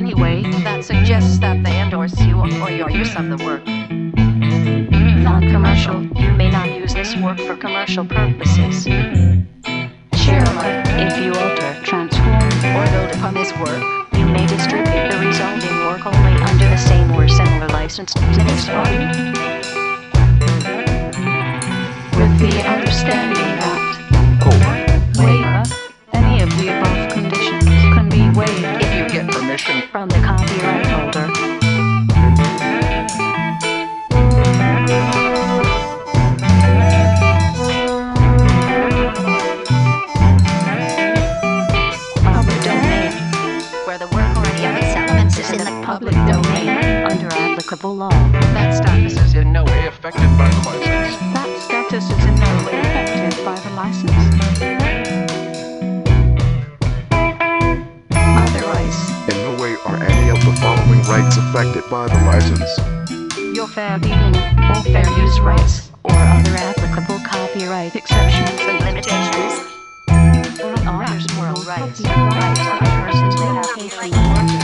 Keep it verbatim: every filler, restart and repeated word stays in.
any way that suggests that they endorse you or your use of the work. Non-commercial, you may not use this work for commercial purposes. Share alike, if you alter, transform, or build upon this work, you may distribute the resulting work only under the same or similar license to this one. With the understanding that waiver, any of the above conditions can be waived if you get permission from the copyright holder. Public domain, where the work or any of its elements is in the public domain under applicable law. That status is in no way affected by the license. That status is in no way affected by the license. Other rights. In no way are any of the following rights affected by the license. Your fair dealing or fair use rights or other applicable copyright exceptions and limitations. Or others moral rights. Rights of persons may have taken